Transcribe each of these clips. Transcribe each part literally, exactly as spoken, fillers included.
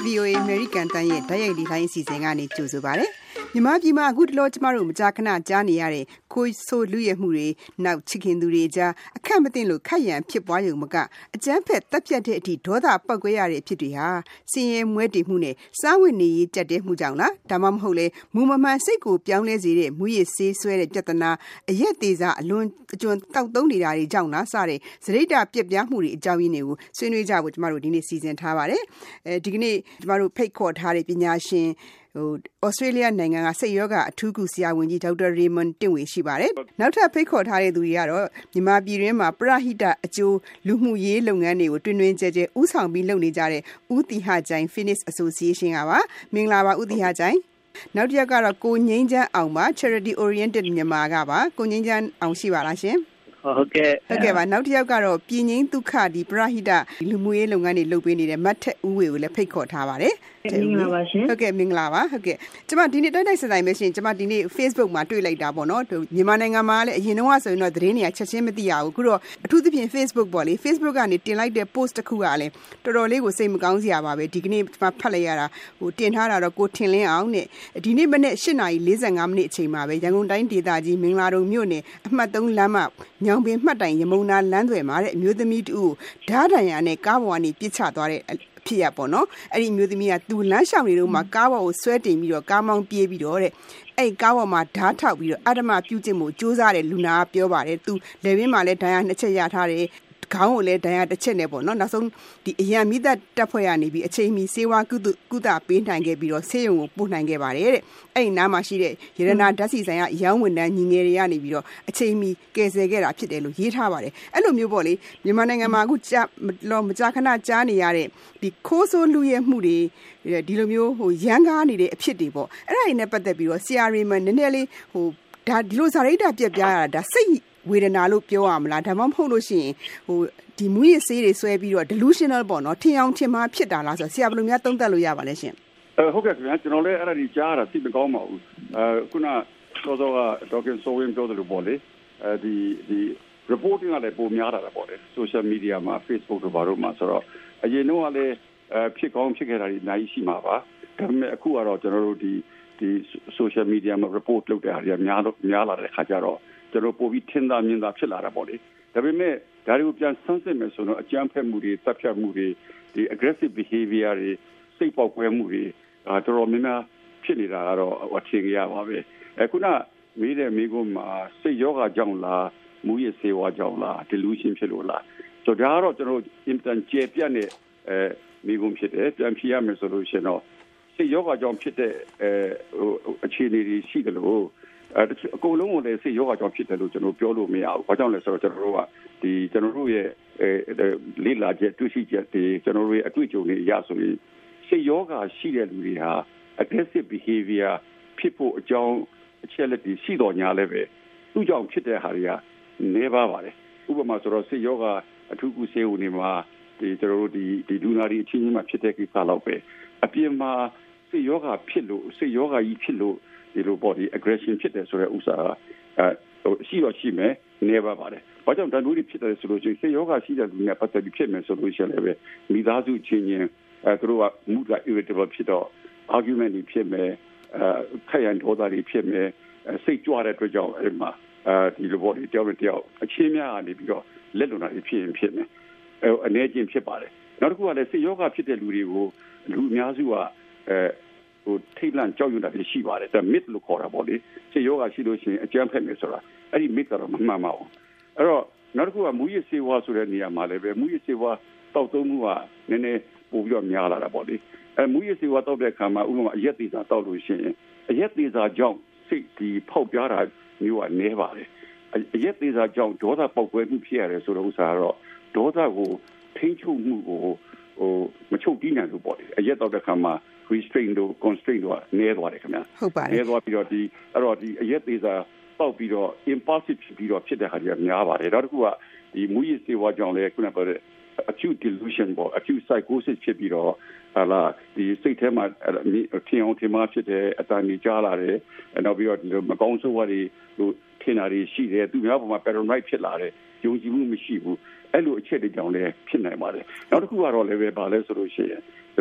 V O A American တန်ရဲ့ဓာတ်ရိုက်ဒီလိုင်းအစီအစဉ်ကနေကြိုဆိုပါရစေ။မြန်မာပြည်မှာအခုတလောကျမတို့မကြာခဏကြားနေရတဲ့ခိုးဆိုးလူရဲမှုတွေနောက်ချစ်ခင်သူတွေကြားအခက်မသိလို့ခက်ရန်ဖြစ်ပွားရုံမကအကြမ်းဖက်တပ်ဖြတ်တဲ့အထိဒေါသပောက်ကွဲရတဲ့အဖြစ်တွေဟာစင်ရဲမွဲတေမှုနဲ့စားဝတ်နေရေးကြက်တဲ့မှုကြောင့်လားဒါမှမဟုတ်လေမူမမှန်စိတ်ကိုပြောင်းလဲစေတဲ့မူရည်ဆေးဆွဲတဲ့ပြဿနာအရက်သေးစားအလွန်အကျွံတောက်သုံးနေတာတွေကြောင့်လားစတဲ့စရိတ်တာပြက်ပြားမှုတွေအကြောင်းရင်းတွေကိုဆွေးနွေးကြဖို့ကျမတို့ဒီနေ့စီစဉ်ထားပါတယ်အဲဒီကနေ့ကျမတို့ဖိတ်ခေါ်ထားတဲ့ပညာရှင်ဟိုဩစတြေးလျနိုင်ငံကစိတ်ရောဂါအထူးကုဆရာဝန်ကြီးဒေါက်တာရေမွန်တင့်ဝေရှိပါတယ်နောက်ထပ်ဖိတ်ခေါ်ထားတဲ့သူတွေကတော့မြန်မာပြည်တွင်းမှာပရဟိတအကျိုးလူမှုရေးလုပ်ငန်းတွေကိုတွင်တွင်ကျဲကျဲဥဆောင်ပြီးလုပ်နေကြတဲ့ဦးတီဟကြိုင် Phoenix Association ကပါမင်္ဂလာပါဦးတီဟကြိုင်နောက်တစ်ယောက်ကတော့ကိုငိမ့်ချမ်းအောင်ပါ Charity Oriented မြန်မာကပါကိုငိမ့်ချမ်းအောင်ရှိပါလားရှင်ဟုတ်ကဲ့ဟုတ်ကဲ့ပါနောက်တစ်ယောက်ကတော့ပြည်ငိမ့်ဒုက္ခဒီပရဟိတလူမှုရေးလုပ်ငန်းတွေလုပ်ပေးနေတဲ့မတ်ထက်ဦးဝေကိုလည်းဖိတ်ခေါ်ထားပါတယ်မင်္ဂလာပါရှင်ဟုတ်ကဲ့မင်္ဂလာပါဟုတ်ကဲ့ကျမဒီနေ့တိုက်တိုက်ဆိုင်ဆိုင်ပဲရှင်ကျမဒီနေ့ Facebook မှာတွေ့လိုက်တာပေါ့နော်မြန်မာနိုင်ငံမှာလည်းအရင်တော့ဆိုရင်တော့သတင်းတွေကချက်ချင်းမသိရဘူးအခုတော့အထူးသဖြင့် Facebook ပေါ့လေ Facebook ကနေတင်လိုက်တဲ့ post တစ်ခုကလည်းတော်တော်လေးကိုစိတ်မကောင်းစရာပါပဲဒီကနေ့ကျမဖတ်လိုက်ရတာဟိုတင်ထားတာတော့ကိုထင်လင်းအောင်နဲ့ဒီနေ့မနေ့၈နာရီ၄၅မိနစ်အချိန်မှာပဲရန်ကုန်တိုင်းဒေသကြီးမင်္ဂလာတုံမြို့နယ်အမှတ်၃လမ်းမညောင်ပင်မှတ်တိုင်ရမုံနာလမ်းသွယ်မှာတဲ့အမျိုးသမီးတူဓာတ်ဒဏ်ရာနဲ့ကားပေါ်ကနေပြစ်ချသွားတဲ့ဖြစ်ရပေါ့နော်အဲ့ဒီမျိုးသမီးကသူလမ်းလျှောက်နေတော့မှကားပေါ်ကိုဆွဲတင်ပြီးတော့ကားမောင်းပြေးပြီးတော့တဲ့အဲ့ကားပေါ်မှာဓာတ်ထောက်ပြီးတော့အဓမ္မပြုကျင့်မှုစူးစမ်းတဲ့လူနာကပြောပါတယ်သူလေဘင်းမှာလည်းဒဏ်ရာနှစ်ချက်ရထားတယ်ခေါင်းကိုလည်းဒဏ်ရာတစ်ချက်နဲ့ပေါ့နော်နောက်ဆုံးဒီအရန်မိသက်တပ်ဖွဲ့ရနေပြီးအချိန်မီစေဝါကုသကုသပေးနိုင်ခဲ့ပြီးတော့ဆေးရုံကိုပို့နိုင်ခဲ့ပါတယ်တဲ့အဲ့ဒီနားမှာရှိတဲ့ရတနာဓာတ်စီဆိုင်ကအယောင်းဝန်တန်းညီငယ်တွေကနေပြီးတော့အချိန်မီကယ်ဆယ်ခဲ့တာဖြစ်တယ်လို့ရေးထားပါတယ်အဲ့လိုမျိုးပေါ့လေမြန်မာနိုင်ငံမှာအခုကြာမကြာခဏကြားနေရတဲ့ဒီခိုးဆိုးလူရဲမှုတွေဒီလိုမျိုးဟိုရန်ကားနေတဲ့အဖြစ်တွေပေါ့အဲ့ဒါတွေနဲ့ပတ်သက်ပြီးတော့ C R M နည်းနည်းလေးဟိုဒါဒီလိုဇာရိတ်တာပြက်ပြားရတာဒါစိတ်ဝေဒနာလို့ပြောရမလားဒါမှမဟုတ်လို့ရှိရင်ဟိုဒီမူရဆေးတွေဆွဲပြီးတော့ delusional ပေါ့နော်ထင်အောင်ထင်မှားဖြစ်တာလားဆိုတော့ဆရာဘယ်လိုများသုံးသပ်လို့ရပါလဲရှင်အဲဟုတ်ကဲ့ခင်ဗျာကျွန်တော်လည်းအဲ့ဒါကြီးကြားရတာသိမကောင်းပါဘူးအဲခုနစောစောကဒေါက်တာဆိုဝင်ပြောတယ်လို့ပေါ့လေအဲဒီဒီ reporting ကလည်းပုံများတာပေါ့လေ social media မှာ Facebook တို့ဘာလို့မှဆိုတော့အရင်တော့ကလည်းအဲဖြစ်ကောင်းဖြစ်ခဲ့တာတွေအများကြီးရှိမှာပါဒါပေမဲ့အခုကတော့ကျွန်တော်တို့ဒီဒီ social media မှာ report လုပ်တဲ့ဟာတွေကများတော့များလာတဲ့ခါကျတော့ကျွန်တော်ပို့ပြီးထင်သာမြင်သာဖြစ်လာတာပေါ့လေဒါပေမဲ့ဒါတွေကိုပြန်ဆန်းစစ်မယ်ဆိုတော့အကြမ်းဖက်မှုတွေတပ်ဖြတ်မှုတွေဒီ aggressive behavior တွေစိတ်ပေါက်ကွဲမှုတွေအာတော်တော်များများဖြစ်နေတာကတော့အထင်ကြီးရပါပဲအခုနမေးတဲ့မိကုန်းမှာစိတ်ယောဂကြောင့်လားမူရည်စေဝါကြောင့်လား delusion ဖြစ်လို့လားဆိုတော့ဒါကတော့ကျွန်တော် instant ကျေပြတ်တဲ့အဲမိကုန်းဖြစ်တယ်ပြန်ဖြေရမယ်ဆိုလို့ရှိရင်တော့စိတ်ယောဂကြောင့်ဖြစ်တဲ့အဲအခြေအနေတွေရှိတယ်လို့အဲအကုန်လုံးကိုလည်းစိတ်ယောဂကြောင့်ဖြစ်တယ်လို့ကျွန်တော်ပြောလို့မရဘူး။ဘာကြောင့်လဲဆိုတော့ကျွန်တော်တို့ကဒီကျွန်တော်တို့ရဲ့အဲလေ့လာချက်တွေ့ရှိချက်တွေကျွန်တော်တို့ရဲ့အတွေ့အကြုံတွေအရဆိုရင်စိတ်ယောဂရှိတဲ့လူတွေဟာ aggressive behavior ဖြစ်ဖို့အကြောင်းအချက်လက်တွေရှိတော်ညာလည်းပဲသူ့ကြောင့်ဖြစ်တဲ့ဟာတွေကနေပါပါတယ်။ဥပမာဆိုတော့စိတ်ယောဂအထူးကုဆေးဝင်နေမှာဒီကျွန်တော်တို့ဒီဒီလူနာတွေအချင်းချင်းမှဖြစ်တဲ့ကိစ္စတော့ပဲအပြင်မှာစိတ်ယောဂဖြစ်လို့စိတ်ယောဂကြီးဖြစ်လို့ဒီလို body aggression ဖြစ်တယ်ဆိုတဲ့ဥစ္စာအဲရှိတော့ရှိမယ်နေပါပါတယ်။ဘာကြောင့်တန်ဖိုးဖြစ်တယ်ဆိုလို့ရှိရင်စိတ်ယောဂရှိတဲ့လူတွေပတ်သက်ပြီးဖြစ်မယ်ဆိုလို့ရှိရင်လည်းမိသားစုချင်းချင်းအဲသူတို့က mood က irritable ဖြစ်တော့ argument တွေဖြစ်မယ်အဲခက်ရန်ဒေါသတွေဖြစ်မယ်စိတ်ကြွတဲ့အတွက်ကြောင့်အဲ့မှာအဲဒီလို body တယောက်နဲ့တယောက်အချင်းများကနေပြီးတော့လက်လွန်တာတွေဖြစ်ရင်ဖြစ်မယ်အဲအနေချင်းဖြစ်ပါတယ်။နောက်တစ်ခုကလည်းစိတ်ယောဂဖြစ်တဲ့လူတွေကိုလူအများစုကအဲဟိုထိတ်လန့်ကြောက်ရွံ့တာရှိပါတယ်ဒါ myth လို့ခေါ်တာပေါ့လေစိတ်ယောဂရှိလို့ရှိရင်အကြမ်းဖက်မယ်ဆိုတာအဲ့ဒီ myth ကတော့မမှန်ပါဘူးအဲ့တော့နောက်တစ်ခုကမူရည်စေဝါဆိုတဲ့နေရာမှာလည်းပဲမူရည်စေဝါတောက်သုံးမှုကနည်းနည်းပိုပြီးတော့များလာတာပေါ့လေအဲမူရည်စေဝါတောက်တဲ့အခါမှာဥပမာအရက်သေးစာတောက်လို့ရှိရင်အရက်သေးစာကြောင့်စိတ်ဒီဖောက်ပြားတာမျိုးကနည်းပါတယ်အရက်သေးစာကြောင့်ဒေါသပေါက်ကွဲမှုဖြစ်ရတယ်ဆိုတော့ဥစ္စာကတော့ဒေါသကိုထိန်းချုပ်မှုကိုဟိုမချုပ်တီးနိုင်လို့ပေါ့လေအရက်တောက်တဲ့အခါမှာrestraint တို့ constraint တို့နည်းသွားတယ်ခင်ဗျာဟုတ်ပါတယ်နည်းသွားပြီးတော့ဒီအဲ့တော့ဒီအရက်သေးစာပေါက်ပြီးတော့ impulsive ဖြစ်ပြီးတော့ဖြစ်တဲ့ဟာတွေကများပါတယ်နောက်တစ်ခုကဒီမူရည်စေဝါကြောင့်လည်းခုနကပြောတဲ့ acute delusion ပေါ့ acute psychosis ဖြစ်ပြီးတော့ဟာလာဒီစိတ်ထဲမှာထင်အောင်ထင်မှားဖြစ်တဲ့အတန်ကြီးကြားလာတယ်နောက်ပြီးတော့ဒီမကောင်းဆိုးဝါးတွေဟိုထင်တာတွေရှိတယ်သူများပေါ်မှာ paranoid ဖြစ်လာတယ်ယုံကြည်မှုမရှိဘူးအဲ့လိုအချက်တွေကြောင့်လည်းဖြစ်နိုင်ပါတယ်နောက်တစ်ခုကတော့လည်းပဲဗာလဲဆိုလို့ရှိရင်ဒီလို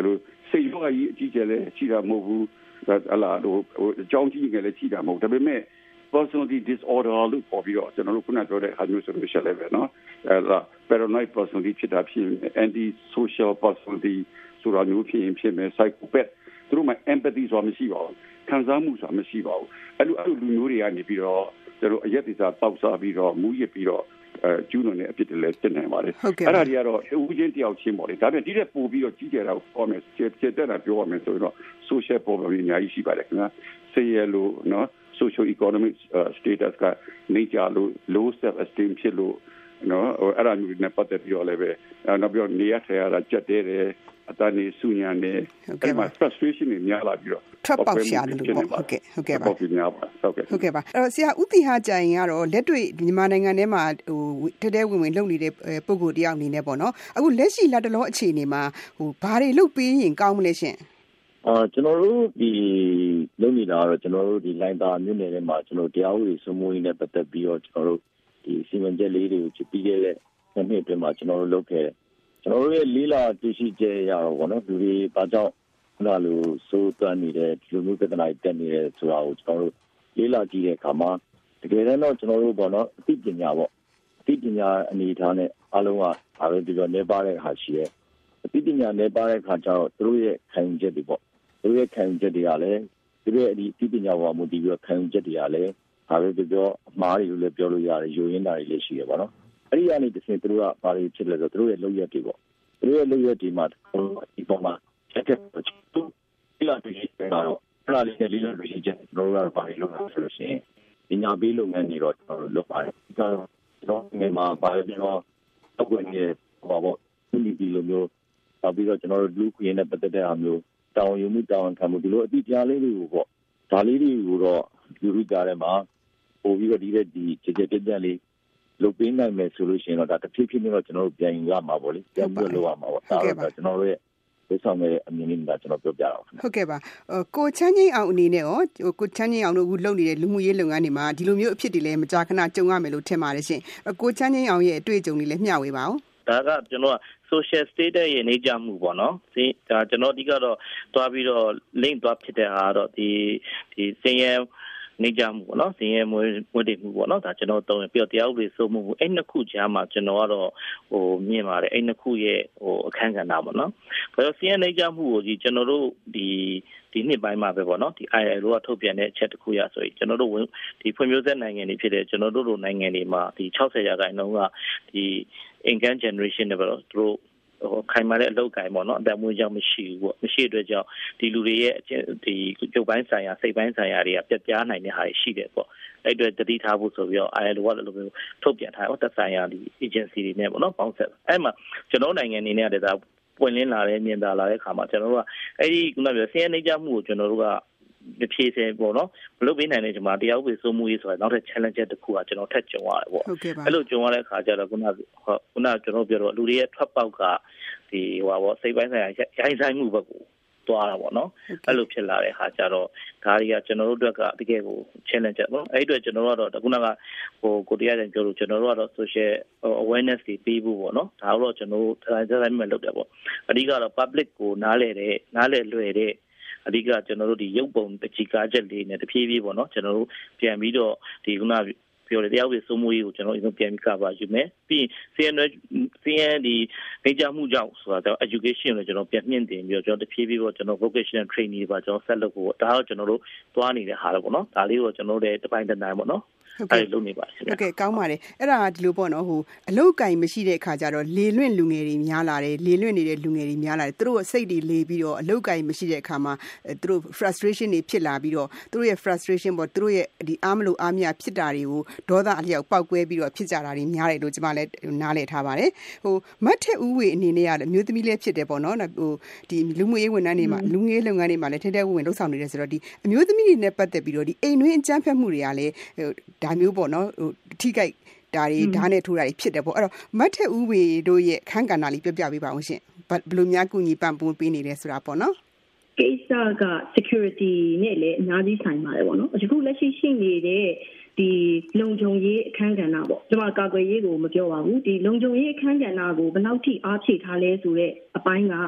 စိတ်ရောအကြီးအကျယ်လည်းရှိတာမဟုတ်ဘူးဟလာဟိုအကြောင်းကြီးငယ်လည်းရှိတာမဟုတ်ဒါပေမဲ့ personality disorder လို့ပေါ်ပြီးတော့ကျွန်တော်တို့ခုနပြောတဲ့ဟာမျိုးဆိုလို့ရှိလဲပဲเนาะအဲ paranoid personality ဖြစ်တာဖြစ် anti social personality ဆိုတာမျိုးဖြစ်ရင်ဖြစ်မယ် psychopath သူတို့မှာ empathy ဆိုတာမရှိပါဘူးခံစားမှုဆိုတာမရှိပါဘူးအဲ့လိုအဲ့လိုလူမျိုးတွေကနေပြီးတော့ကျွန်တော်အရက်တိစားတောက်စားပြီးတော့မူးရစ်ပြီးတော့အဲကျူးလွန်တဲ့အဖြစ်တွေလည်းဖြစ်နေပါတယ်အဲ့ဒါတွေကတော့ဦးချင်းတယောက်ချင်းပေါ့လေဒါပြန်ဒီတဲ့ပို့ပြီးတော့ကြီးကြတာကိုပေါ်မယ်ကျေတဲ့တာပြောရမယ်ဆိုတော့ social problem တွေအများကြီးရှိပါတယ်ခင်ဗျာဆေးရလို့เนาะsocial economic uh, status ကနေကြလို့ low self esteem ဖြစ်လို့နော်အဲ့ဒါမျိုးနဲ့ပတ်သက်ပြီးတော့လည်းပဲနောက်ပြီးတော့နေရထိုင်ရတာကြက်တဲတယ်အတန်းနေစုညံနေအဲ့မှာ frustration တွေများလာပြီးတော့ထွက်ပေါက်ရှာလို့ပေါ့ဟုတ်ကဲ့ဟုတ်ကဲ့ပါပေါက်ပြများပါဟုတ်ကဲ့ဟုတ်ကဲ့ပါအဲ့တော့ဆရာဦးတီဟာကြိုင်ကတော့လက်တွေ့မြန်မာနိုင်ငံထဲမှာဟိုတဲတဲဝင်ဝင်လုပ်နေတဲ့ပုံကိုတယောက်အနေနဲ့ပေါ့နော်အခုလက်ရှိလက်တလောအခြေအနေမှာဟိုဘာတွေလုပ်ပေးရင်ကောင်းမလဲရှင်အာကျွန်တော်တို့ဒီလုပ်နေတာကတော့ကျွန်တော်တို့ဒီလိုင်းတာမြို့နယ်ထဲမှာကျွန်တော်တရားဥပဒေစိုးမိုးရေးနဲ့ပတ်သက်ပြီးတော့ကျွန်တော်တို့ဒီစီမံချက်လေးတွေကိုချပြီးခဲ့တဲ့နှစ်အတွင်းမှာကျွန်တော်တို့လုပ်ခဲ့တယ်ကျွန်တော်တို့ရဲ့လေးလာတရှိကျရတော့ဗောနော်လူတွေဘာကြောင့်ခုနလိုစိုးသွမ်းနေတဲ့ဒီလိုမျိုးပြဿနာတက်နေတယ်ဆိုတာကိုကျွန်တော်တို့လေးလာကြည့်တဲ့အခါမှာတကယ်တမ်းတော့ကျွန်တော်တို့ဗောနော်အသိပညာဗောအသိပညာအနေထားနဲ့အားလုံးကဒါပဲပြီးတော့နေပါတဲ့ဟာရှိရဲ့အသိပညာနေပါတဲ့အခါကျတော့သူတို့ရဲ့ခံယူချက်တွေဗောသူတို့ရဲ့ခံယူချက်တွေကလည်းသူတို့ရဲ့ဒီအသိပညာပေါ်မူတည်ပြီးတော့ခံယူချက်တွေကလည်းဒါပဲပြောအမှားတွေလို့လည်းပြောလို့ရတယ်ယိုရင်းတာတွေလည်းရှိရပါတော့အဲ့ဒီကနေတစ်ဆင့်သူတို့ကဘာတွေဖြစ်လဲဆိုတော့သူတို့ရဲ့လုပ်ရက်တွေပေါ့သူတို့ရဲ့လုပ်ရက်တွေမှာဒီပေါ်မှာချက်ချက်သူဒီလာတွေရှိတယ်တော့ဖလာလေးနဲ့လေးလာတွေရှိချက်တို့ကဘာတွေလုပ်လဲဆိုလို့ရှိရင်ပညာပေးလုပ်ငန်းတွေတော့ကျွန်တော်တို့လုပ်ပါတယ်ဒီကတော့ငယ်မှာဘာပဲပြောတော့ဝင်နေဟောပေါ့ဒီဒီလိုမျိုးနောက်ပြီးတော့ကျွန်တော်တို့လူခွေနဲ့ပတ်သက်တဲ့အားမျိုးတောင်းယူမှုတောင်းခံမှုဒီလိုအတိအကျလေးတွေကိုပေါ့ဒါလေးတွေကိုတော့လူလူကြားထဲမှာပို့ပြီးတော့ဒီတဲ့ဒီကြကြပြတ်ပြတ်လေးလုပ်ပေးနိုင်မယ်ဆိုလို့ရှိရင်တော့ဒါတစ်ဖြည်းဖြည်းနဲ့တော့ကျွန်တော်တို့ပြန်ယူရမှာပေါ့လေပြန်ပြီးလုပ်ရမှာပေါ့ဒါတော့ကျွန်တော်တို့ရဲ့ဒီဆောင်ရဲ့အမြင်လေးကကျွန်တော်ပြောပြတာပါဟုတ်ကဲ့ပါကိုချမ်းချင်းအောင်အနေနဲ့ရောကိုချမ်းချင်းအောင်တို့အခုလုပ်နေတဲ့လူမှုရေးလုပ်ငန်းတွေမှာဒီလိုမျိုးအဖြစ်တွေလည်းမကြာခဏကြုံရမယ်လို့ထင်ပါတယ်ရှင်ကိုချမ်းချင်းအောင်ရဲ့အတွေ့အကြုံတွေလည်းမျှဝေပါဦးဒါကကျွန်တော်က social status ရဲ့နေကြမှုပေါ့နော်ဒီဒါကျွန်တော်ဒီကတော့တွားပြီးတော့ link တွားဖြစ်တဲ့ဟာတော့ဒီဒီစင်ရဲနေကြမှုပေါ့နော်စင်ရဲမွေးမွေးတည်မှုပေါ့နော်ဒါကျွန်တော်တုံးပြီးတော့တရားဥပဒေစိုးမိုးမှုအဲ့နှစ်ခုကြားမှာကျွန်တော်ကတော့ဟိုမြင်ပါတယ်အဲ့နှစ်ခုရဲ့ဟိုအခန်းကဏ္ဍပေါ့နော်ဘာလို့စင်ရဲနေကြမှုကိုဒီကျွန်တော်တို့ဒီဒီနှစ်ပိုင်းမှာပဲပေါ့နော်ဒီ I L O ကထုတ်ပြန်တဲ့အချက်တစ်ခုရဆိုရင်ကျွန်တော်တို့ဒီဖွံ့ဖြိုးဆဲနိုင်ငံတွေဖြစ်တဲ့ကျွန်တော်တို့လိုနိုင်ငံတွေမှာဒီ၆၀ရာခိုင်နှုန်းကဒီ income generation တွေပေါ့သူတို့ဟိုခိုင်မာတဲ့အလုပ်ကိုင်ပေါ့နော်အတမွေးကြောင့်မရှိဘူးပေါ့မရှိတဲ့အတွက်ကြောင့်ဒီလူတွေရဲ့ဒီပြုတ်ပိုင်းဆိုင်ရာစိတ်ပိုင်းဆိုင်ရာတွေကပြတ်ပြားနိုင်တဲ့ဟာတွေရှိတယ်ပေါ့အဲ့အတွက်တတိထားဖို့ဆိုပြီးတော့ I L O ကလည်းလိုမျိုးထုတ်ပြန်ထားတော့သက်ဆိုင်ရာဒီ agency တွေနဲ့ပေါ့နော်ပေါင်းဆက်အဲ့မှာကျွန်တော်နိုင်ငံအနေနဲ့ကဒါပွင့်လင်းလာတဲ့မြင်သာလာတဲ့ခါမှာကျွန်တော်တို့ကအဲ့ဒီခုနပြောဆင်းရဲနေကြမှုကိုကျွန်တော်တို့ကမဖြေစင်ပေါ့နော်မလုပ်ပေးနိုင်တဲ့ဒီမှာတရားဥပဒေစိုးမိုးရေးဆိုတာနောက်ထပ် challenge တစ်ခုကကျွန်တော်ထက်ကြုံရတယ်ပေါ့အဲ့လိုကြုံရတဲ့အခါကျတော့ခုနကခုနကကျွန်တော်ပြောတော့လူတွေရဲ့ထွက်ပေါက်ကဒီဟိုပါပေါ့စိတ်ပိုင်းဆိုင်ရာရိုင်းဆိုင်မှုဘက်ကိုသွားတာပေါ့နော်အဲ့လိုဖြစ်လာတဲ့အခါကျတော့ဒါတွေကကျွန်တော်တို့အတွက်ကတကယ်ကို challenge ပေါ့အဲ့အတွက်ကျွန်တော်တို့ကတော့ခုနကဟိုကိုတရားချင်းပြောလို့ကျွန်တော်တို့ကတော့ social awareness တွေပေးဖို့ပေါ့နော်ဒါတော့ကျွန်တော်တို့တိုင်းတိုင်းမှာလုပ်တယ်ပေါ့အဓိကတော့ public ကိုနားလည်တဲ့နားလည်လွယ်တဲ့အဓိကကျွန်တော်တို့ဒီရုပ်ပုံတချီကားချက်လေးနဲ့တဖြည်းဖြည်းပေါ့နော်ကျွန်တော်တို့ပြန်ပြီးတော့ဒီခုနပြောတယ်တရားဥပဒေစိုးမိုးရေးကိုကျွန်တော်အရင်ပြန်ပြီးကပါယူမယ်ပြီးရင် C N C N ဒီနေကြမှုကြောင့်ဆိုတာတော့ education ကိုကျွန်တော်ပြန်မြင့်တင်ပြီးတော့ကျွန်တော်တဖြည်းဖြည်းပေါ့ကျွန်တော် vocational training တွေပါကျွန်တော်ဆက်လုပ်ဖို့ဒါတော့ကျွန်တော်တို့သွားနေတဲ့ဟာတော့ပေါ့နော်ဒါလေးကိုကျွန်တော်တို့တပိုင်းတနိုင်ပေါ့နော်အဲ့လိုလုပ်နေပါတယ်ဟုတ်ကဲ့ကောင်းပါတယ်အဲ့ဒါဒီလိုပေါ့နော်ဟိုအလုတ်ကင်မရှိတဲ့အခါကျတော့လေလွင့်လူငယ်တွေများလာတယ်လေလွင့်နေတဲ့လူငယ်တွေများလာတယ်သူတို့စိတ်တွေလေပြီးတော့အလုတ်ကင်မရှိတဲ့အခါမှာသူတို့ frustration တွေဖြစ်လာပြီးတော့သူတို့ရဲ့ frustration ပေါ့သူတို့ရဲ့ဒီအားမလို့အားမရဖြစ်တာတွေကိုဒေါသအလျောက်ပောက်ကွဲပြီးတော့ဖြစ်ကြတာတွေများတယ်လို့ကျွန်မလည်းနားလည်ထားပါတယ်ဟိုမတ်ထက်ဦးဝေအနေနဲ့ရတယ်မျိုးသမီးလေးဖြစ်တယ်ပေါ့နော်ဟိုဒီလူမှုရေးဝန်ထမ်းတွေမှာလူငယ်လုပ်ငန်းတွေမှာလည်းထဲထဲဝင်လှုပ်ဆောင်နေတယ်ဆိုတော့ဒီအမျိုးသမီးတွေနဲ့ပတ်သက်ပြီးတော့ဒီအိမ်တွင်းအကြမ်းဖက်မှုတွေကလည်းဒါမျိုးပေါ့နော်ဟိုထိခိုက်ဒါတွေဓာတ်နဲ့ထိုးတာတွေဖြစ်တယ်ပေါ့အဲ့တော့မတ်ထက်ဦးဝေတို့ရဲ့အခန်းကဏ္ဍလေးပြပြပေးပါအောင်ရှင်ဘယ်လိုများကူညီပံ့ပိုးပေးနေလဲဆိုတာပေါ့နော်ကိစ္စက security နဲ့လည်းအများကြီးဆိုင်ပါတယ်ပေါ့နော်အခုလက်ရှိရှိနေတဲ့ဒီလုံခြုံရေးအခန်းကဏ္ဍပေါ့ကျွန်မကာကွယ်ရေးကိုမပြောပါဘူးဒီလုံခြုံရေးအခန်းကဏ္ဍကိုဘယ်လောက်ထိအားဖြည့်ထားလဲဆိုတော့အပိုင်းက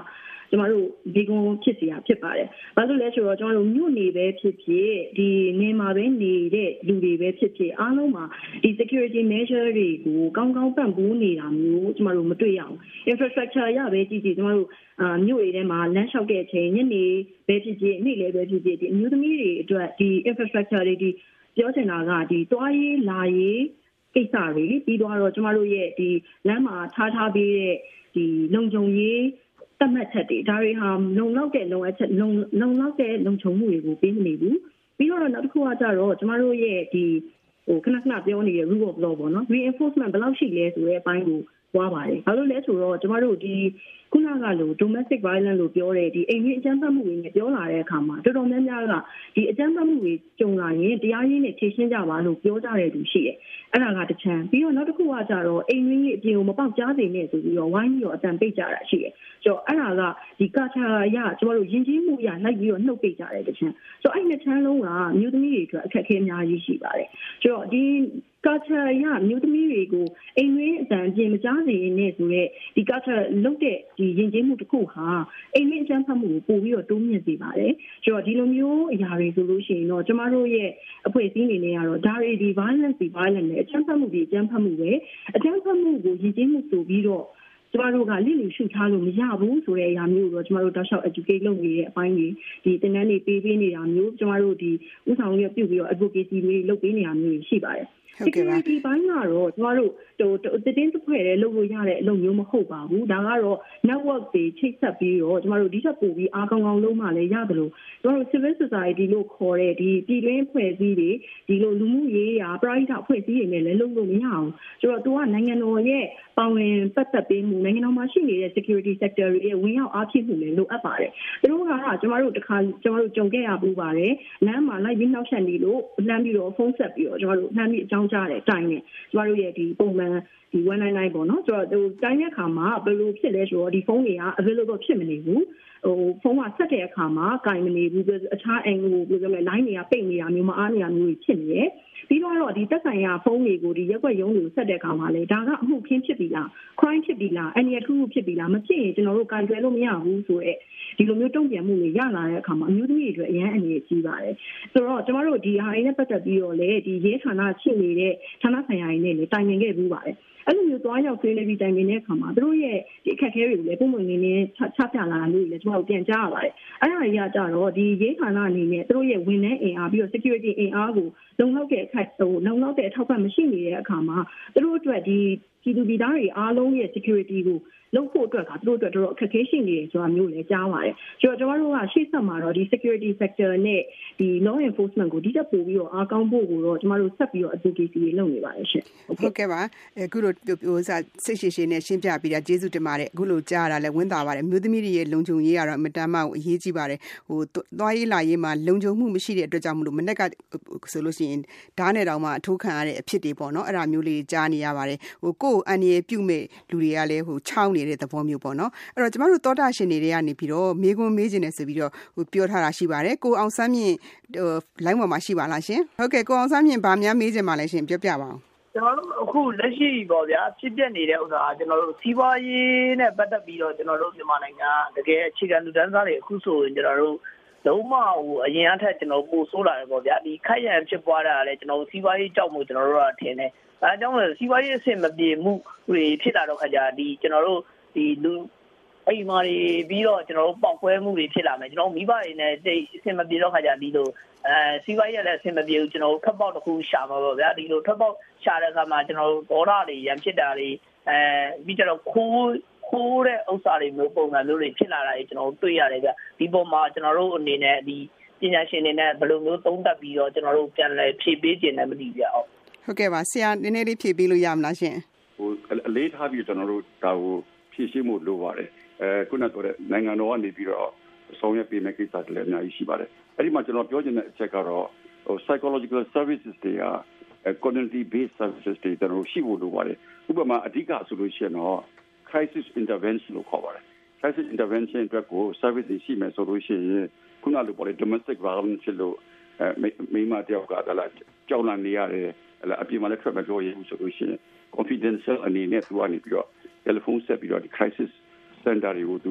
ကျမတို့ဒီကုန်းဖြစ်စီရဖြစ်ပါတယ်။ဘာလို့လဲဆိုတော့ကျမတို့မြို့နေပဲဖြစ်ဖြစ်ဒီနေမှာပဲနေတဲ့လူတွေပဲဖြစ်ဖြစ်အားလုံးမှာဒီ security measure တွေကိုကောင်းကောင်းပံ့ပိုးနေတာမျိုးကျမတို့မတွေ့ရအောင် infrastructure ရပဲကြည့်ကြည့်ကျမတို့အာမြို့တွေထဲမှာလမ်းလျှောက်တဲ့အချိန်ညနေပဲဖြစ်ဖြစ်နေ့လည်းပဲဖြစ်ဖြစ်ဒီအမျိုးသမီးတွေအတွက်ဒီ infrastructure တွေဒီပြောချင်တာကဒီတွားရေးလာရေးကိစ္စတွေပြီးတော့ကျမတို့ရဲ့ဒီလမ်းမှာထားထားပေးတဲ့ဒီလုံခြုံရေးတတ်မှတ်ချက်တွေဒါတွေဟာလုံလောက်တဲ့လုံအပ်ချက်လုံလုံလောက်တဲ့လုံခြုံမှုတွေကိုပေးမနေဘူးပြီးတော့နောက်တစ်ခုကကြတော့ကျမတို့ရဲ့ဒီဟိုခဏခဏပြောနေတဲ့ rule of law ပေါ့နော် reinforcement ဘယ်လောက်ရှိလဲဆိုတဲ့အပိုင်းကိုပွားပါတယ်ဘာလို့လဲဆိုတော့ကျမတို့ဒီခုနကလို domestic violence လို့ပြောတဲ့ဒီအိမ်တွင်းအကြမ်းဖက်မှုတွေနဲ့ပြောလာတဲ့အခါမှာတော်တော်များများကဒီအကြမ်းဖက်မှုတွေကြုံလာရင်တရားရေးနဲ့ဖြေရှင်းကြပါလို့ပြောကြတဲ့သူရှိတယ်အဲ့ဒါကတစ်ချမ်းပြီးတော့နောက်တစ်ခုကကြတော့အိမ်တွင်းကြီးအပြင်ကိုမပေါက်ကြားစေနဲ့ဆိုပြီးတော့ဝိုင်းပြီးတော့အတန်ပိတ်ကြတာရှိတယ်ဆိုတော့အဲ့ဒါကဒီကာချာရကျမတို့ယဉ်ကျေးမှုရလိုက်ပြီးတော့နှုတ်ပိတ်ကြတဲ့တစ်ချမ်းဆိုတော့အဲ့နှစ်ချမ်းလုံးကမြို့သမီးတွေအတွက်အခက်အခဲအများကြီးရှိပါတယ်ဆိုတော့ဒီကာချာရမြို့သမီးတွေကိုအိမ်တွင်းအတန်ပြင်မကြားစေနဲ့ဆိုတော့ဒီကာချာလုတ်တဲ့ဒီယဉ်ကျေးမှုတစ်ခုဟာအိမ်တွင်းအကြမ်းဖက်မှုကိုပို့ပြီးတော့တိုးမြင့်စေပါတယ်ဆိုတော့ဒီလိုမျိုးအရာတွေဆိုလို့ရှိရင်တော့ကျမတို့ရဲ့အဖွဲ့အစည်းအနေနဲ့ကတော့ဒါတွေဒီ violence ဒီ violence နဲ့အကြမ်းဖက်မှုဒီအကြမ်းဖက်မှုပဲအကြမ်းဖက်မှုကိုယဉ်ကျေးမှုဆိုပြီးတော့ကျမတို့ကလိလူရှုထားလို့မရဘူးဆိုတဲ့အရာမျိုးကိုတော့ကျမတို့တောက်လျှောက် educate လုပ်နေတဲ့အပိုင်းကြီးဒီသင်တန်းတွေပေးပေးနေတာမျိုးကျမတို့ဒီဥဆောင်ရပြုပြီးတော့ advocacy တွေလုပ်ပေးနေတာမျိုးရှိပါတယ်ဟုတ်ကဲ့ပါဒီပိုင်းကတော့ကျမတို့ဟိုတင်းတစ်ဖွဲ့တည်းလုပ်လို့ရတဲ့အလုပ်မျိုးမဟုတ်ပါဘူးဒါကတော့ network တွေချိတ်ဆက်ပြီးတော့ကျမတို့ဒီချက်ပို့ပြီးအားကောင်းကောင်းလုပ်မှလည်းရတယ်လို့ကျမတို့ civil society လို့ခေါ်တဲ့ဒီပြည်တွင်းဖွဲ့စည်းတွေဒီလိုလူမှုရေးရာပရိသတ်ဖွဲ့စည်းတွေနဲ့လည်းလုပ်လို့မရအောင်ဆိုတော့သူကနိုင်ငံတော်ရဲ့ပါဝင်ပတ်သက်ပေးမှုနိုင်ငံတော်မှာရှိနေတဲ့ security sector တွေရဲ့ဝင်ရောက်အားဖြည့်မှုလည်းလိုအပ်ပါတယ်သူတို့ကကျမတို့တစ်ခါကျမတို့ကြုံခဲ့ရပူပါတယ်လမ်းမှာလိုက်ပြီးနှောက်ယှက်နေလို့လှမ်းပြီးတော့ဖုန်းဆက်ပြီးတော့ကျမတို့လှမ်းပြီးအကြောင်းကြားတဲ့အတိုင်းနဲ့ကျမတို့ရဲ့ဒီပုံမှန်ဒီone nine nineပေါ့နော်ဆိုတော့ဟိုတိုင်းတဲ့အခါမှာဘယ်လိုဖြစ်လဲဆိုတော့ဒီဖုန်းတွေက available ဖြစ်မနေဘူးဟိုဖုန်းကဆက်တဲ့အခါမှာကင်မနေဘူးအခြား angle ကိုပြောမယ် line တွေကပိတ်နေတာမျိုးမအားနေတာမျိုးဖြစ်နေတယ်ပြီးတော့ဒီတက်ဆိုင်ရာဖုန်းတွေကိုဒီရက်ွက်ရုံးတွေကိုဆက်တဲ့အခါမှာလေဒါကအမှုခင်းဖြစ်ပြီလား crime ဖြစ်ပြီလားအန်ရထူးဖြစ်ပြီလားမဖြစ်ရင်ကျွန်တော်တို့ကင်တွယ်လို့မရဘူးဆိုတော့ဒီလိုမျိုးတုံ့ပြန်မှုတွေရလာတဲ့အခါမှာအမျိုးသမီးတွေအတွက်အရန်အနေနဲ့ကြီးပါတယ်ဆိုတော့ကျွန်တော်တို့ဒီဟာတွေနဲ့ပတ်သက်ပြီးတော့လေဒီရေးဌာနရှိနေတဲ့ဌာနဆိုင်ရာတွေနဲ့လေတိုင်ပင်ခဲ့ပြီးပါတယ်အဲ့လိုမျိုးသွားရောက်ဆွေးနွေးပြီးတိုင်ပင်တဲ့အခါမှာသူတို့ရဲ့ဒီအခက်အခဲတွေကိုလည်းပုံမှန်နေနေချပြလာတာမျိုးတွေလည်းကျွန်တော်တို့ပြန်ကြားရပါတယ်အဲ့ဒါကြီးကကြတော့ဒီရေးဌာနအနေနဲ့သူတို့ရဲ့ဝန်ထမ်းအင်အားပြီးတော့ security အင်အားကိုလုံလောက်တဲ့အခက်ဟိုလုံလောက်တဲ့အထောက်ပံ့မရှိနေတဲ့အခါမှာသူတို့အတွက်ဒီပြည်သူပြည်သားတွေအားလုံးရဲ့ security ကိုလုပ်ဖို့အတွက်ကသူတို့အတွက်တော့အခက်အခဲရှိနေတယ်ဆိုတာမျိုးလည်းကြားပါတယ်ဆိုတော့ကျွန်တော်တို့ကရှေ့ဆက်မှာတော့ဒီ security sector နဲ့ဒီ law enforcement ကိုဒီတက်ပို့ပြီးတော့အားကောင်းဖို့ကိုတော့ကျွန်တော်တို့ဆက်ပြီးတော့ advocacy တွေလုပ်နေပါတယ်ရှင်ဟုတ်ကဲ့ပါအခုလိုဟိုစားစိတ်ရှိရှိနဲ့ရှင်းပြပြီးတာကျေးဇူးတင်ပါတယ်အခုလိုကြားရတာလည်းဝမ်းသာပါတယ်မြို့သမီးတွေရဲ့လုံခြုံရေးကတော့အမတန်မှအရေးကြီးပါတယ်ဟိုသွားရေးလာရေးမှာလုံခြုံမှုမရှိတဲ့အတွက်ကြောင့်မလို့မနေ့ကဆိုလို့ရှိရင်ဓာတ်နဲ့တောင်မှအထိုးခံရတဲ့အဖြစ်တွေပေါ့နော်အဲ့ဒါမျိုးလေးကြားနေရပါတယ်ဟိုကိုယ်အန်ရပြုတ်မဲ့လူတွေကလည်းဟိုချောင်းနေတဲ့သဘောမျိုးပေါ့နော်အဲ့တော့ကျမတို့သောတာရှင်တွေတွေကနေပြီးတော့မေးခွန်းမေးခြင်းနဲ့ဆိုပြီးတော့ဟိုပြောထားတာရှိပါတယ်ကိုအောင်ဆန်းမြင့်ဟို line ပေါ်မှာရှိပါလားရှင်ဟုတ်ကဲ့ကိုအောင်ဆန်းမြင့်ဗာများမေးခြင်းပါလဲရှင်ပြောပြပါအောင်ကျွန်တော်တို့အခုလက်ရှိပေါ့ဗျာဖြစ်ပြနေတဲ့ဥစ္စာကျွန်တော်တို့စီးပွားရေးနဲ့ပတ်သက်ပြီးတော့ကျွန်တော်တို့မြန်မာနိုင်ငံတကယ်အခြေခံလူတန်းစားတွေအခုဆိုရင်ကျွန်တော်တို့လုံးဝဟိုအရင်အထက်ကျွန်တော်ပို့ဆိုးလာတယ်ပေါ့ဗျာဒီခိုက်ရန်ဖြစ်ပွားတာလည်းကျွန်တော်စီးပွားရေးကြောက်မှုကျွန်တော်တို့ကထင်တယ်အဲအကြောင်းလဲစီးပွားရေးအဆင့်မပြေမှုတွေဖြစ်လာတော့ခါကြဒီကျွန်တော်တို့ဒီလူအိမ်မာတွေပြီးတော့ကျွန်တော်တို့ပေါက်ကွဲမှုတွေဖြစ်လာမယ်ကျွန်တော်မိဘတွေနဲ့တိတ်အဆင်မပြေတော့ခါကြဒီလိုအဲစီးပွားရေးလည်းအဆင်မပြေဘူးကျွန်တော်တို့ထပ်ပေါက်တစ်ခုရှာမှာပေါ့ဗျာဒီလိုထပ်ပေါက်ရှာတဲ့အခါမှာကျွန်တော်တို့ဒေါ်လာတွေရံဖြစ်တာတွေအဲပြီးကြတော့ခိုးခိုးတဲ့ဥစ္စာတွေမျိုးပုံစံမျိုးတွေဖြစ်လာတာတွေကျွန်တော်တို့တွေ့ရတယ်ဗျဒီပုံမှာကျွန်တော်တို့အနေနဲ့ဒီပညာရှင်တွေနဲ့ဘယ်လိုမျိုးသုံးသပ်ပြီးတော့ကျွန်တော်တို့ပြန်လည်ဖြည့်ပေးခြင်းနဲ့မသိကြအောင်ဟုတ်ကဲ့ပါဆရာနည်းနည်းလေးဖြည့်ပေးလို့ရမလားရှင်ဟိုအလေးထားပြီးကျွန်တော်တို့ဒါကိုဖြည့်ရှင်းမှုလိုပါတယ်အဲခုနကပြောတဲ့နိုင်ငံတော်ကနေပြီးတော့ဆောင်ရွက်ပေးမယ့်ကိစ္စတွေလည်းအများကြီးရှိပါတယ်အဲ့ဒီမှာကျွန်တော်ပြောချင်တဲ့အချက်ကတော့ဟို psychological services တွေက community based services တွေကျွန်တော်ရှိဖို့လိုပါတယ်ဥပမာအဓိကဆိုလို့ရှိရင်တော့ crisis intervention လို့ခေါ်ပါတယ် crisis intervention အတွက်ကို service တွေရှိမယ်ဆိုလို့ရှိရင်ခုနလိုပေါ်လေ domestic violence လို့အဲမိမတယောက်ကလည်းကြောက်လန့်နေရတယ်အဲ့အပြင်မှာလည်းထွက်မပြောရဘူးဆိုလို့ရှိရင် confidential အနေနဲ့သူကနေပြီးတော့ telephone ဆက်ပြီးတော့ဒီ crisis center တွေကိုသူ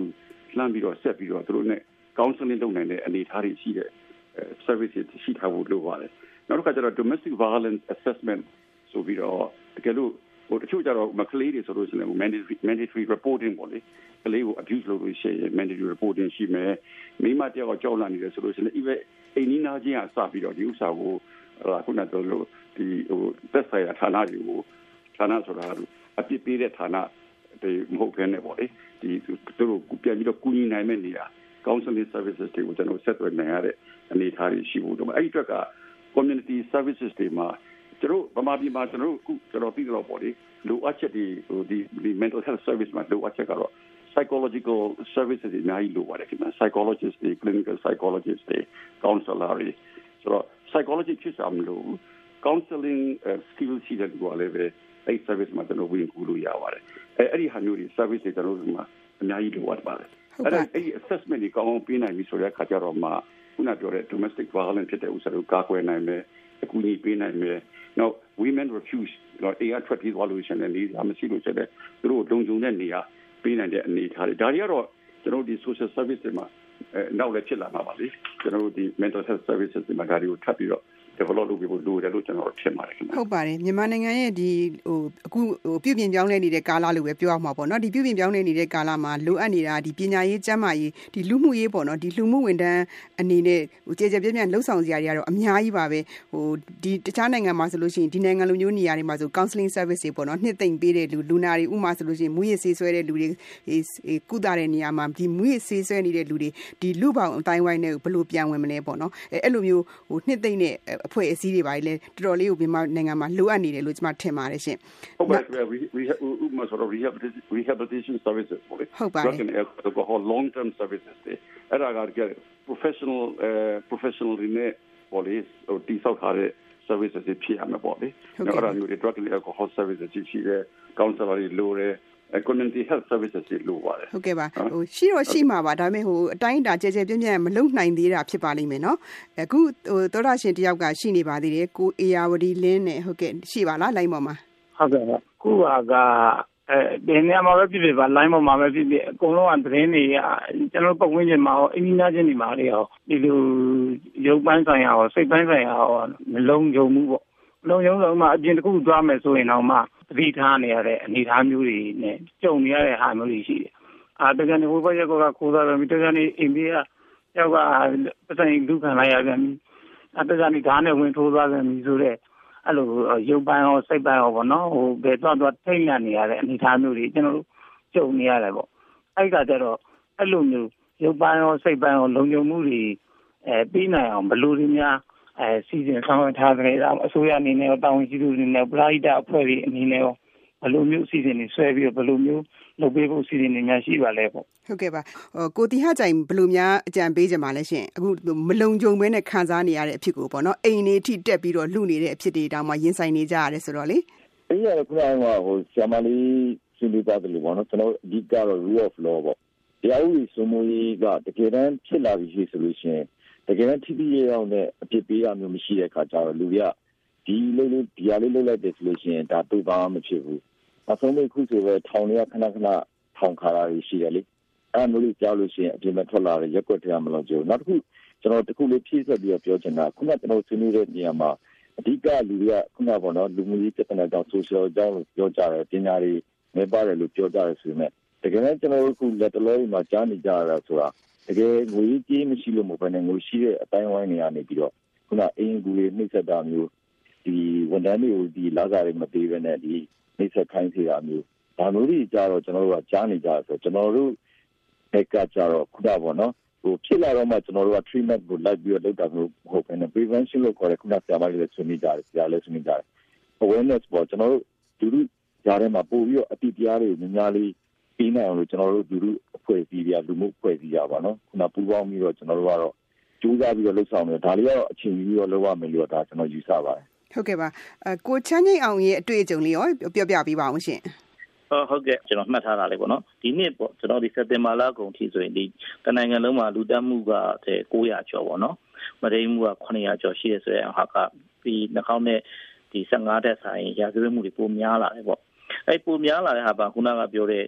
လှမ်းပြီးတော့ဆက်ပြီးတော့သူတို့နဲ့ counseling လုပ်နိုင်တဲ့အနေအထားတွေရှိတဲ့ service တွေရှိထားဖို့လိုပါတယ်နောက်တစ်ခါကျတော့ domestic violence assessment ဆိုပြီးတော့တကယ်လို့ဟိုတချို့ကျတော့မကလေးတွေဆိုလို့ရှိရင် mandatory mandatory reporting ပေါ့လေကလေးကို abuse လုပ်လို့ရှိရင် mandatory reporting ရှိမယ်မိမတယောက်ကြောက်လာနေတယ်ဆိုလို့ရှိရင် even အိမ်နီးနားချင်းကစပြီးတော့ဒီဥစ္စာကိုခုနကပြောလို့ဒီဟိုသက်ဆိုင်ရာဌာနတွေကိုဌာနဆိုတာအပြစ်ပေးတဲ့ဌာနတွေမဟုတ်ဘဲနဲ့ပေါ့လေဒီသူတို့ပြန်ပြီးတော့ကူညီနိုင်မယ့်နေရာ counseling services တွေကိုကျွန်တော်ဆက်သွယ်နိုင်ရတဲ့အနေအထားတွေရှိဖို့တော့အဲ့ဒီအတွက်က community services တွေမှာကျွန်တော်ဗမာပြည်မှာကျွန်တော်အခုကျွန်တော်ပြီးတော့ပေါ့လေလိုအပ်ချက်တွေဟိုဒီ mental health service မှာလိုအပ်ချက်ကတော့ psychological services တွေအများကြီးလိုပါတယ်ခင်ဗျာ psychologist တွေ clinical psychologist တွေ counselor တွေဆိုတော့ psychology ဖြစ်စမ်းလို့ counseling skills ရှိတဲ့လူတွေလည်းပဲအဲ့ service မှာကျွန်တော်ဝင်ကူလို့ရပါတယ်အဲ့အဲ့ဒီဟာမျိုးတွေ service တွေကျွန်တော်တို့မှာအများကြီးလိုအပ်ပါတယ်အဲ့ဒါအဲ့ဒီ assessment တွေကောင်းအောင်ပေးနိုင်ပြီဆိုတဲ့အခါကျတော့မှခုနပြောတဲ့ domestic violence ဖြစ်တဲ့ဥစ္စာကိုကာကွယ်နိုင်မယ်အကူအညီပေးနိုင်မယ်နောက် women refuse တော့ A R thirty solution နဲ့ဒီအမရှိလို့ချက်တဲ့သူတို့လုံခြုံတဲ့နေရာပေးနိုင်တဲ့အနေအထားတွေဒါတွေကတော့ကျွန်တော်တို့ဒီ social service တွေမှာအဲနောက်လည်းဖြစ်လာမှာပါလေကျွန်တော်တို့ဒီ mental health services တွေမှာဒါတွေကိုထပ်ပြီးတော့ develop လုပ်ပြီးလို့လိုတယ်လို့ကျွန်တော်ထင်ပါတယ်ခင်ဗျာဟုတ်ပါတယ်မြန်မာနိုင်ငံရဲ့ဒီဟိုအခုဟိုပြုပြင်ပြောင်းလဲနေတဲ့ကာလလို့ပဲပြောရမှာပေါ့နော်ဒီပြုပြင်ပြောင်းလဲနေတဲ့ကာလမှာလိုအပ်နေတာဒီပညာရေးကျန်းမာရေးဒီလူမှုရေးပေါ့နော်ဒီလူမှုဝန်ထမ်းအနေနဲ့ဟိုကြေကြေပြန့်ပြန့်လှုပ်ဆောင်စရာတွေကတော့အများကြီးပါပဲဟိုဒီတခြားနိုင်ငံမှာဆိုလို့ရှိရင်ဒီနိုင်ငံလူမျိုးနေရာတွေမှာဆို counseling service တွေပေါ့နော်နှစ်သိမ့်ပေးတဲ့လူလူနာတွေဥမာဆိုလို့ရှိရင်မူရစ်ဆေးဆွဲတဲ့လူတွေကုသတဲ့နေရာမှာဒီမူရစ်ဆေးဆွဲနေတဲ့လူတွေဒီလူပေါင်းအတိုင်းဝိုင်းနဲ့ဘယ်လိုပြန်ဝင်မလဲပေါ့နော်အဲအဲ့လိုမျိုးဟိုနှစ်သိမ့်တဲ့အဖွဲ့အစည်းတွေပါလေတော်တော်လေးကိုမြန်မာနိုင်ငံမှာလိုအပ်နေတယ်လို့ကျွန်မထင်ပါတယ်ရှင်ဟုတ်ပါတယ် we we we sort of rehabilitation services ဟုတ်ပါတယ် alcohol long term services အဲ့ဒါက professional professional တွေနဲ့ police ဟိုတိစောက်ထားတဲ့ services တွေဖြစ်ရမှာပေါ့လေအဲ့ဒါမျိုးတွေ drug and alcohol services ရှိတဲ့ counselor တွေလိုတယ်community health services တွေလိုပါတယ်ဟုတ်ကဲ့ပါဟိုရှိတော့ရှိမှာပါဒါပေမဲ့ဟိုအတိုင်းအတာကြဲကြဲပြန့်ပြန့်မလုံနိုင်သေးတာဖြစ်ပါလိမ့်မယ်နော်အခုဟိုသောတာရှင်တယောက်ကရှိနေပါသေးတယ်ကိုအေယာဝတီလင်းနဲ့ဟုတ်ကဲ့ရှိပါလားလိုင်းပေါ်မှာဟုတ်ကဲ့ခုကအဲဒီနေရာမှာပဲဖြစ်ဖြစ်ပါလိုင်းပေါ်မှာပဲဖြစ်ဖြစ်အကုန်လုံးကသတင်းတွေကျွန်တော်ပတ်ဝန်းကျင်မှာရောအင်းကြီးနားချင်းတွေမှာတွေရောဒီလိုရုပ်ပိုင်းဆိုင်ရာရောစိတ်ပိုင်းဆိုင်ရာရောမလုံခြုံမှုပေါ့လုံခြုံဆုံးမှာအပြင်တစ်ခုသွားမယ်ဆိုရင်တော့မှသတိထားနေရတဲ့အနေအထားမျိုးတွေနဲ့ကြုံနေရတဲ့ဟာမျိုးတွေရှိတယ်။အာတကယ်လို့ဘုရားကခိုးသားတယ်တကယ်လို့အိန္ဒိယယောက်ကပတ်စံလူခံလိုက်ရပြန်ပြီ။အတကယ်လို့ဓာတ်နဲ့ဝင်ထိုးသွားပြန်ပြီဆိုတော့အဲ့လိုရုပ်ပိုင်းရောစိတ်ပိုင်းရောပေါ့နော်ဟိုဘယ်တော့တော့ထိတ်လန့်နေရတဲ့အနေအထားမျိုးတွေကျွန်တော်တို့ကြုံနေရတယ်ပေါ့။အဲ့ကကြတော့အဲ့လိုမျိုးရုပ်ပိုင်းရောစိတ်ပိုင်းရောလုံခြုံမှုတွေအဲပြီးနိုင်အောင်ဘယ်လိုတွေများအဲစီစဉ်ဆောင်ရွက်ထားကြတယ်အစိုးရအနေနဲ့တောင်းရှိသူတွေနဲ့ပရိသတ်အဖွဲ့တွေအနေနဲ့ရောဘယ်လိုမျိုးစီစဉ်နေဆွဲပြီးဘယ်လိုမျိုးလုပ်ပေးဖို့စီစဉ်နေများရှိပါလဲပေါ့ဟုတ်ကဲ့ပါကိုတီဟကြိုင်ဘယ်လိုများအကြံပေးကြမှာလဲရှင်အခုမလုံခြုံဘဲနဲ့ခံစားနေရတဲ့အဖြစ်ကိုပေါ့နော်အိမ်နေအထိတက်ပြီးတော့လူနေတဲ့အဖြစ်တွေတောင်မှရင်ဆိုင်နေကြရတယ်ဆိုတော့လေအေးရခုနကဟိုဆရာမလေးရှင်းပြပါတယ်လို့ပေါ့နော်ကျွန်တော်အဓိကတော့ rule of law ပေါ့တရားဥပဒေစိုးမိုးရေးကတကယ်တမ်းဖြစ်လာပြီဆိုလို့ရှိရင်တကယ်တမ်းထိထိရောက်နဲ့အဖြစ်ပေးရမျိုးမရှိတဲ့အခါကျတော့လူတွေကဒီလေးလေးဒီဟာလေးလုပ်လိုက်တယ်ဆိုလို့ရှိရင်ဒါတူပါမဖြစ်ဘူးအဆုံးမိခုဆိုပဲထောင်တွေကခဏခဏထောင်ခါရရှိတယ်လေအဲမျိုးလေးကြောက်လို့ရှိရင်အပြင်မှာထွက်လာတဲ့ရက်ွက်တွေကမလို့ကြဘူးနောက်တစ်ခုကျွန်တော်တစ်ခုလေးဖြည့်ဆွက်ပြီးတော့ပြောချင်တာခုနကကျွန်တော်ဆွေးနွေးတဲ့နေရာမှာအဓိကလူတွေကခုနကပေါ့နော်လူမှုရေးပြဿနာကြောင့် social ကြောင့်လို့ပြောကြတယ်ပညာတွေနေပါတယ်လို့ပြောကြတယ်ဆိုပေမဲ့တကယ်လည်းကျွန်တော်တို့ခုလက်တလောတွေမှာကြားနေကြရတာဆိုတာတကယ်ငွေကြေးမရှိလို့မဟုတ်ဘဲနဲ့ငွေရှိတဲ့အတိုင်းဝိုင်းနေရနေပြီးတော့ခုနအင်ကူတွေနှိမ့်ဆက်တာမျိုးဒီဝန်ထမ်းတွေကိုဒီလာစားတွေမပေးဘဲနဲ့ဒီနှိမ့်ဆက်ခိုင်းစေတာမျိုးဒါမျိုးတွေကြတော့ကျွန်တော်တို့ကကြားနေကြဆိုကျွန်တော်တို့ဘက်ကကြတော့ခုနပေါ့နော်ဟိုဖြစ်လာတော့မှကျွန်တော်တို့က treatment ကိုလိုက်ပြီးတော့လုပ်တာမျိုးမဟုတ်ဘဲနဲ့ prevention လို့ခေါ်တဲ့ခုနဆရာမလေးလည်းဆွေးနွေးကြတယ်ဆရာလည်းဆွေးနွေးကြတယ် awareness ပေါ့ကျွန်တော်တို့ဒီလိုကြားထဲမှာပို့ပြီးတော့အတိတရားတွေများများလေးပြီးနိုင်အောင်လို့ကျွန်တော်တို့လူလူအဖွဲ့အစည်းတွေလူမှုအဖွဲ့အစည်းရပါတော့ခုနပူးပေါင်းပြီးတော့ကျွန်တော်တို့ကတော့ကြိုးစားပြီးတော့လှုပ်ဆောင်နေဒါလေးကတော့အချိန်ကြီးတော့လုပ်ရမယ်လို့ဒါကျွန်တော်ယူဆပါတယ်ဟုတ်ကဲ့ပါအကိုချမ်းငိမ့်အောင်ရဲ့အတွေ့အကြုံလေးရောပြောပြပေးပါအောင်ရှင်ဟုတ်ဟုတ်ကဲ့ကျွန်တော်မှတ်ထားတာလေးပေါ့နော်ဒီနှစ်ပေါ့ကျွန်တော်ဒီစက်တင်ဘာလကုန်ထိဆိုရင်ဒီတနိုင်ငံလုံးမှာလူတက်မှုက၉ရာကျော်ပေါ့နော်မရိမှုက900ကျော်ရှိရဆိုရင်ဟာကပြီးနှာခေါင်းနဲ့ဒီ15တက်ဆိုင်ရာဇဝတ်မှုတွေပိုများလာတယ်ပေါ့အဲ့ပိုများလာတဲ့ဟာပါခုနကပြောတဲ့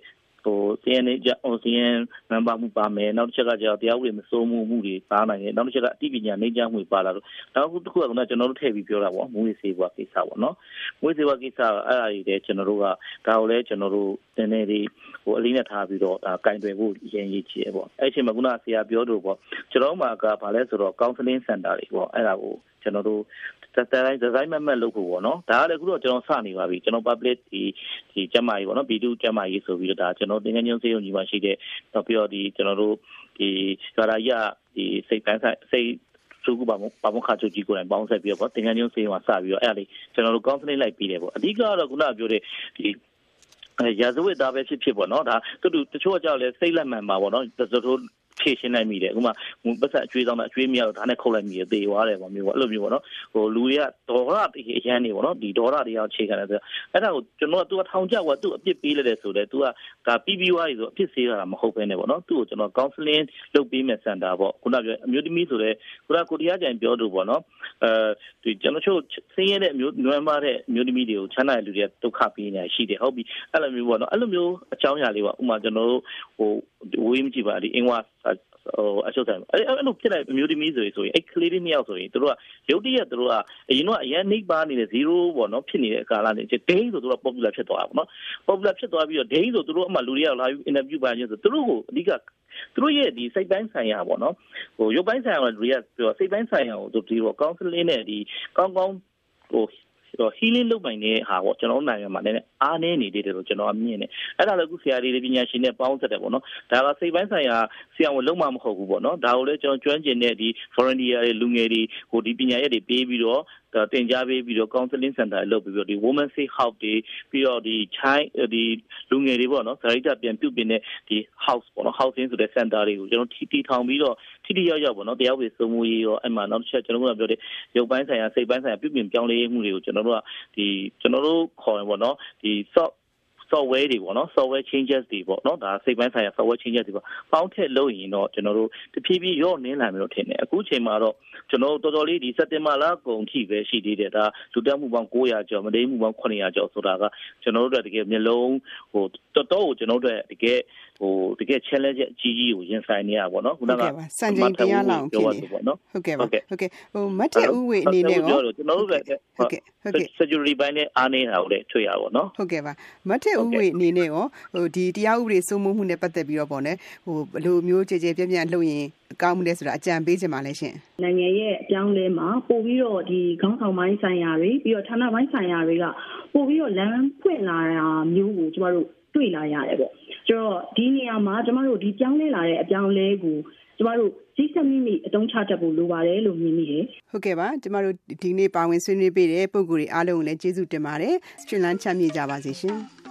ဟိုစီအန်အေဟိုစီအန်နံပါတ်မှုပါမယ်နောက်တစ်ချက်ကကျတော့တရားဥပဒေမစိုးမှုမှုတွေပါနိုင်တယ်နောက်တစ်ချက်ကအသိပညာနှိမ့်ချမှုပါလာတော့နောက်တစ်ခုကကျွန်တော်တို့ထည့်ပြီးပြောတာပေါ့မူဝေစေဘွားကိစ္စပေါ့နော်မူဝေစေဘွားကိစ္စအဲ့အရာတွေလည်းကျွန်တော်တို့ကဒါကိုလည်းကျွန်တော်တို့နည်းနည်းလေးဟိုအလေးနဲ့ထားပြီးတော့ဒါကင်တွယ်ဖို့ရင်းရည်ချေပေါ့အဲ့အချိန်မှာခုနဆရာပြောလို့ပေါ့ကျွန်တော်တို့မှာကဘာလဲဆိုတော့ counseling center တွေပေါ့အဲ့ဒါကိုကျွန်တော်တို့တက်တိုင်းဒီဇိုင်းမက်မက်လုပ်ဖို့ပေါ့နော်ဒါကလည်းခုတော့ကျွန်တော်စနေပါပြီကျွန်တော် public ဒီဒီကျမကြီးပေါ့နော် ဘီ တူ ကျမကြီးဆိုပြီးတော့ဒါကျွန်တော်တင်ငန်းချင်းစေးုံကြီးမှာရှိတဲ့တော့ပြီးတော့ဒီကျွန်တော်တို့ဒီဒါရာရဒီစိတ်ပန်းဆိုင်စိတ်စုကူပါမပါမခါချုပ်ကြီးကိုလည်းပေါင်းဆက်ပြီးတော့တင်ငန်းချင်းစေးုံမှာစပြီးတော့အဲ့ဒါလေးကျွန်တော်တို့ counseling လိုက်ပြီးတယ်ပေါ့အဓိကတော့ခုနကပြောတဲ့ဒီရာဇဝတ်သားပဲဖြစ်ဖြစ်ပေါ့နော်ဒါတူတူတချို့အကြောက်လဲစိတ်လက်မှန်ပါပေါ့နော်တို့ဖြည့်ရှင်းနိုင်မိတယ်ဥပမာပတ်သက်အကျွေးဆောင်တဲ့အကျွေးမရတော့ဒါနဲ့ခုတ်လိုက်မိတယ်သေသွားတယ်ပေါ့မျိုးပေါ့အဲ့လိုမျိုးပေါ့နော်ဟိုလူတွေကဒေါ်ရအရန်နေပေါ့နော်ဒီဒေါ်ရတွေအောင်ခြေခံတယ်ဆိုအဲ့ဒါကိုကျွန်တော်က तू ကထောင်ကျကွာ तू အပြစ်ပေးလိုက်တယ်ဆိုတော့ तू ကဒါပြီးပြီးသွားပြီဆိုအပြစ်စေးတာမဟုတ်ဘဲနဲ့ပေါ့နော်သူ့ကိုကျွန်တော် counseling လုပ်ပေးမယ်စင်တာပေါ့ခုနပြောအမျိုးသမီးဆိုတဲ့ခုနကိုတရားကြံပြောလို့ပေါ့နော်အဲဒီကျွန်တော်ချို့ဆင်းရဲတဲ့အမျိုးနွမ်းမတဲ့အမျိုးသမီးတွေကိုချမ်းသာတဲ့လူတွေကဒုက္ခပေးနေရှိတယ်ဟုတ်ပြီအဲ့လိုမျိုးပေါ့နော်အဲ့လိုမျိုးအကြောင်းအရာလေးပေါ့ဥပမာကျွန်တော်တို့ဟိုဝေးမကြည့်ပါဒီအင်ဝါဟိုအချုပ်တိုင်းအဲ့အဲ့လိုဖြစ်လိုက်အမျိုးသမီးဆိုရင်ဆိုရင်အဲ့ကလေးလေးနှစ်ယောက်ဆိုရင်တို့ကရုပ်တရက်တို့ကအရင်ကအရင်နှိပ်ပါနေတဲ့ဇီရိုပေါ့နော်ဖြစ်နေတဲ့ကာလနဲ့ဒိန်းဆိုတို့က popular ဖြစ်သွားတာပေါ့နော် popular ဖြစ်သွားပြီးတော့ဒိန်းဆိုတို့အမှလူတွေကလာပြီး interview ပါခြင်းဆိုတို့ကိုအဓိကသူတို့ရဲ့ဒီစိတ်ပိုင်းဆိုင်ရာပေါ့နော်ဟိုရုပ်ပိုင်းဆိုင်ရာတွေကပြောစိတ်ပိုင်းဆိုင်ရာကိုတို့ဒီတော့ counseling နဲ့ဒီကောင်းကောင်းဟိုတော့ healing လုပ်နိုင်တဲ့ဟာပေါ့ကျွန်တော်နိုင်ငံမှာလည်းအားနည်းနေသေးတယ်လို့ကျွန်တော်အမြင်နဲ့အဲ့ဒါလည်းအခုဆရာတွေပညာရှင်တွေပေါင်းဆက်တယ်ပေါ့နော်ဒါကစိတ်ပိုင်းဆိုင်ရာဆရာဝန်လုံးမမဟုတ်ဘူးပေါ့နော်ဒါကိုလည်းကျွန်တော်ကျွမ်းကျင်တဲ့ဒီ volunteer တွေလူငယ်တွေဟိုဒီပညာရက်တွေပေးပြီးတော့တင်ကြားပေးပြီးတော့ counseling center လုပ်ပြီးတော့ဒီ women safe house တွေပြီးတော့ဒီ child ဒီလူငယ်တွေပေါ့နော်ဒါရိုက်တာပြန်ပြုတ်ပြနေတဲ့ဒီ house ပေါ့နော် housing ဆိုတဲ့ center တွေကိုကျွန်တော်ထီထီထောင်ပြီးတော့ထီထီရောက်ရောက်ပေါ့နော်တရားဥပဒေစိုးမိုးရေးရောအဲ့မှာနောက်တစ်ချက်ကျွန်တော်တို့ကပြောတဲ့ရုပ်ပိုင်းဆိုင်ရာစိတ်ပိုင်းဆိုင်ရာပြုပြင်ပြောင်းလဲမှုတွေကိုကျွန်တော်တို့ကဒီကျွန်တော်တို့ခေါ်ရင်ပေါ့နော်ဒီ soft software တွေပေါ့နော် software changes တွေပေါ့နော်ဒါစိတ်ပိုင်းဆိုင်ရာ software changes တွေပေါ့ပေါင်းထည့်လုပ်ရင်တော့ကျွန်တော်တို့တဖြည်းဖြည်းရော့နင်းလာမျိုးထင်တယ်အခုချိန်မှာတော့ကျွန်တော်တို့တော်တော်လေးဒီစက်တင်ဘာလကုန်ထိပဲရှိသေးတယ်ဒါလူတက်မှုပေါင်း၉ရာကျော်မတိမှုပေါင်း၇ရာကျော်ဆိုတာကကျွန်တော်တို့တကယ်မျိုးလုံးဟိုတော်တော်ကိုကျွန်တော်တို့တကယ်ဟိုတကယ် challenge အကြီးကြီးကိုရင်ဆိုင်နေရပါတော့ခုနကစံချိန်တရားလောင်ဖြစ်နေပေါ့နော်ဟုတ်ကဲ့ပါဟုတ်ကဲ့ဟိုမတ်တဲ့ဥဝေအနေနဲ့ရောကျွန်တော်တို့လည်းဟုတ်ကဲ့ဟုတ်ကဲ့ security ဘိုင်းနဲ့အားနေတာကိုလည်းတွေ့ရပါတော့ဟုတ်ကဲ့ပါမတ်တဲ့ဥဝေအနေနဲ့ရောဟိုဒီတရားဥပဒေစိုးမိုးမှုနဲ့ပတ်သက်ပြီးတော့ပေါ့နော်ဟိုဘယ်လိုမျိုးကြည်ကြည်ပြန့်ပြန့်လှုပ်ရင်အကောင်းမှုလဲဆိုတာအကြံပေးချင်ပါလဲရှင်နိုင်ငံရဲ့အပြောင်းလဲမှာပို့ပြီးတော့ဒီခေါင်းဆောင်ပိုင်းဆိုင်ရာတွေပြီးတော့ဌာနပိုင်းဆိုင်ရာတွေကပို့ပြီးတော့လမ်းဖွင့်လာတာမျိုးကိုကျမတို့တွေ့လာရတယ်ပေါ့ဆိုတော့ဒီနေရာမှာကျမတို့ဒီပြောင်းလဲလာတဲ့အပြောင်းလဲကိုကျမတို့ကြီးစက်မိမိအတုံးချတတ်ဖို့လိုပါတယ်လို့မြင်မိတယ်ဟုတ်ကဲ့ပါကျမတို့ဒီနေ့ပါဝင်ဆွေးနွေးပေးတဲ့ပုံကိုယ်တွေအားလုံးကိုလည်းကျေးဇူးတင်ပါတယ်ရှင်လန်းချမ်းမြေ့ကြပါစေရှင်